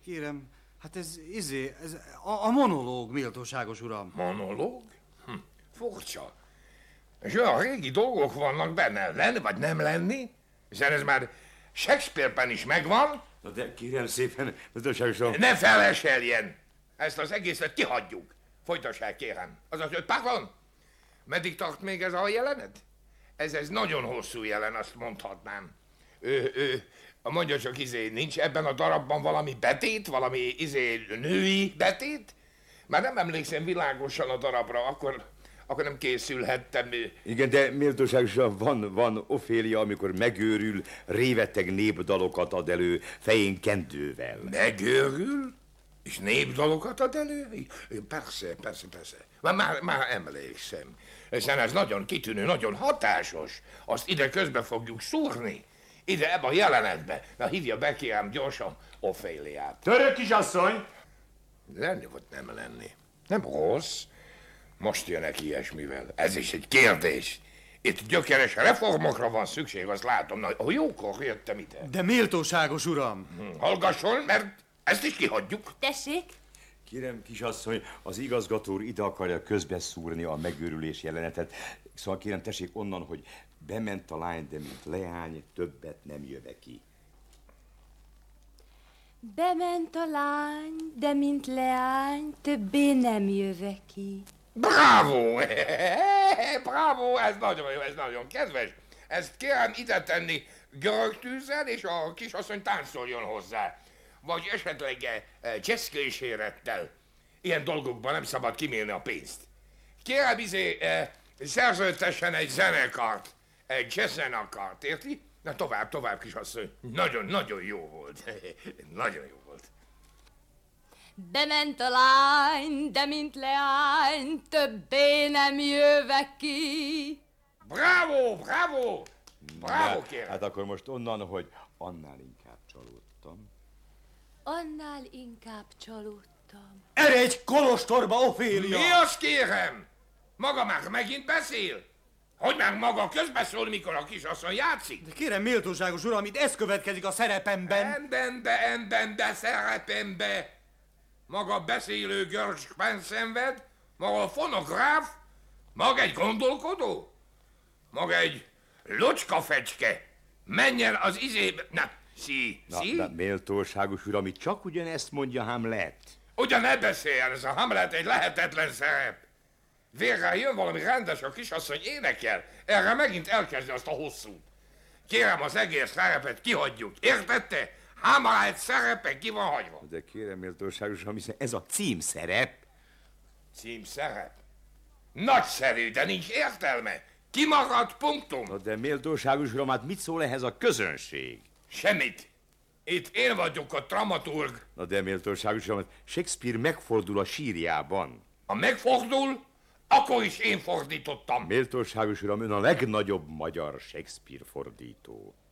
Kérem, hát ez a monológ, méltóságos uram. Monológ? Furcsa. És olyan régi dolgok vannak benne, lenni vagy nem lenni, hiszen ez már Shakespeare-ben is megvan. Na de kérem szépen, méltóságos uram. Ne feleseljen! Ezt az egészet kihagyjuk. Folytassák, kérem. Azaz, hogy pardon? Meddig tart még ez a jelenet? Ez nagyon hosszú jelen, azt mondhatnám. Mondja csak, nincs ebben a darabban valami betét, valami női betét? Már nem emlékszem világosan a darabra, akkor nem készülhettem. Igen, de méltóságos uram, van Ofélia, amikor megőrül, réveteg népdalokat ad elő fején kendővel. Megőrül? És népdalokat ad elő? Persze. Már emlékszem. Hiszen ez nagyon kitűnő, nagyon hatásos. Azt ide közbe fogjuk szúrni. Ide, ebbe a jelenetbe. Na, hívja be, kérem, gyorsan Oféliát. Török kisasszony! Lenni vagy nem lenni. Nem rossz. Most jönnek ilyesmivel. Ez is egy kérdés. Itt gyökeres reformokra van szükség, azt látom. Na, jókor jöttem ide. De méltóságos uram! Hallgasson, mert ezt is kihagyjuk. Tessék? Kérem, kisasszony, az igazgató úr ide akarja közbeszúrni a megőrülés jelenetet. Szóval kérem, tessék onnan, hogy bement a lány, de mint leány, többet nem jöve ki. Bement a lány, de mint leány, többé nem jöve ki. Bravo! Bravo, ez nagyon jó, ez nagyon kedves. Ezt kérem ide tenni görög tűzzel, és a kisasszony táncoljon hozzá. Vagy esetleg cseszkősérettel. Ilyen dolgokban nem szabad kimélni a pénzt. Kérem, szerződtessen egy zenekart, egy jazzzenekart, érti? Na tovább, kisasszony. Nagyon jó volt. Nagyon jó volt. Bement a lány, de mint leány, többé nem jöve ki. Bravo, kérem. Hát akkor most onnan, hogy annál inkább csalódtam. Annál inkább csalódtam. Eredj kolostorba, Ofélia! Mi az, kérem? Maga már megint beszél? Hogy már maga közbeszól, mikor a kisasszony játszik? De kérem, méltóságos uram, itt ez következik a szerepemben. De szerepembe. Maga beszélő görcsben szenved, maga fonográf, maga egy gondolkodó, maga egy lucskafecske. Menjen az izébe... Na, Na, méltóságos uram, itt csak ugyanezt mondja Hamlet. Ugyan ne beszéljen, ez a Hamlet egy lehetetlen szerep. Végre jön valami rendes, a kisasszony énekel, erre megint elkezdi azt a hosszút. Kérem, az egész szerepet kihagyjuk, értette? Hamlet szerepe ki van hagyva. De kérem, méltóságos uram, hiszen ez a címszerep. Címszerep? Nagyszerű, de nincs értelme. Kimaradt punktum. Na de méltóságos uram, hát mit szól ehhez a közönség? Semmit. Itt én vagyok a dramaturg. Na de méltóságos uram, Shakespeare megfordul a sírjában. Ha megfordul, akkor is én fordítottam. Méltóságos uram, ön a legnagyobb magyar Shakespeare fordító.